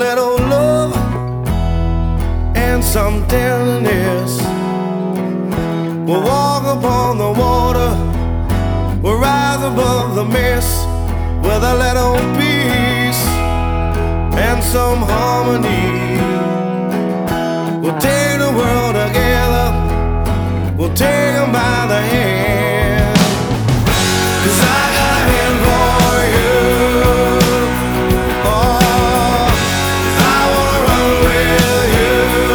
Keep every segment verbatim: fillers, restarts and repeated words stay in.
little love and some tenderness. We'll walk upon the water, we'll rise above the mist with a little peace and some harmony. We'll take the world together, we'll take them by the hand. 'Cause I got a hand for you. Oh, I wanna run with you.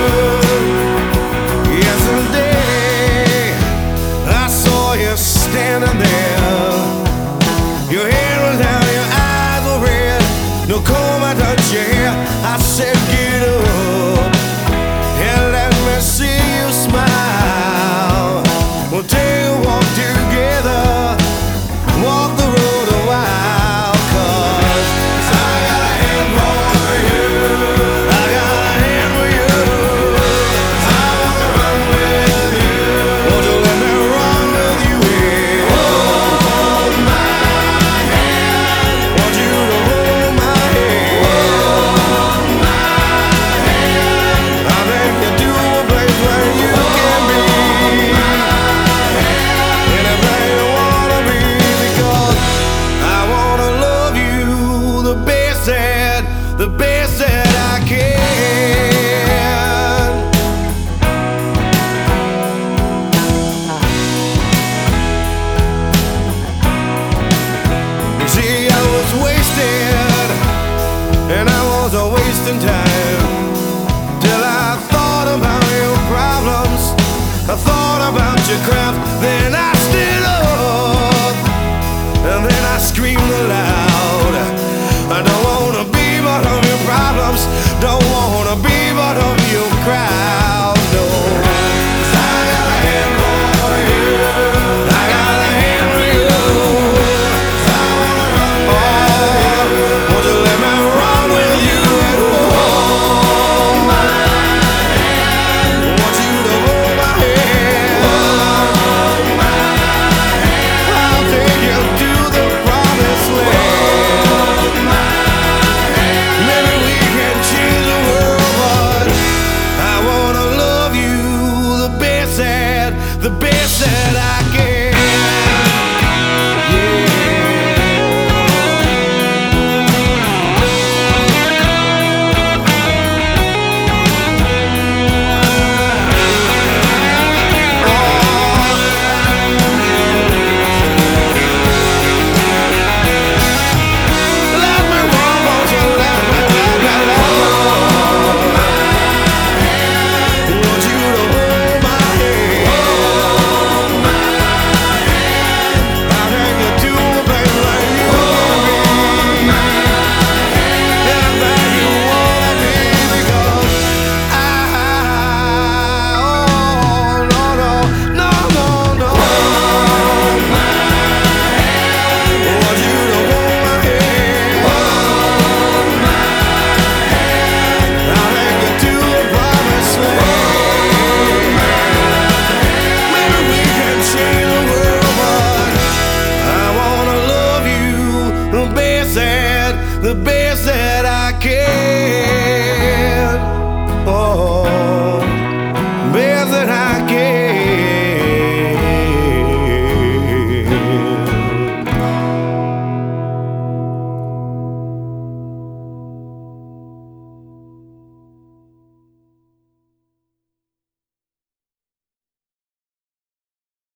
Yesterday I saw you standing there. Your head was down, your eyes were red. No comb, I touched your hair. I said, get up and let me see you smile. We'll take a walk together, walk the road a while. 'Cause I got a hand for you, I got a hand for you. I wanna run with you. Won't you let me run with you? Yeah. Hold my hand. Want you to hold my hand. Hold my hand. I think you do a place where you can be anything you wanna be, because I wanna love you the best that, the best that I can. You see, I was wasted and I was a wasting time till I thought about your problems, I thought about your craft. Then I stood up and then I screamed aloud. I don't wanna be part of your problems, don't wanna be part of your crowd, no. 'Cause I got a hand for you, I got a hand for you. 'Cause I wanna run with you. Won't you let me run with you? Hold my hand. Want you to hold my hand. Hold my hand. I'll take you to the promised land. Hold my hand. Maybe we can change the world, but I wanna love you the best that, the best that I can.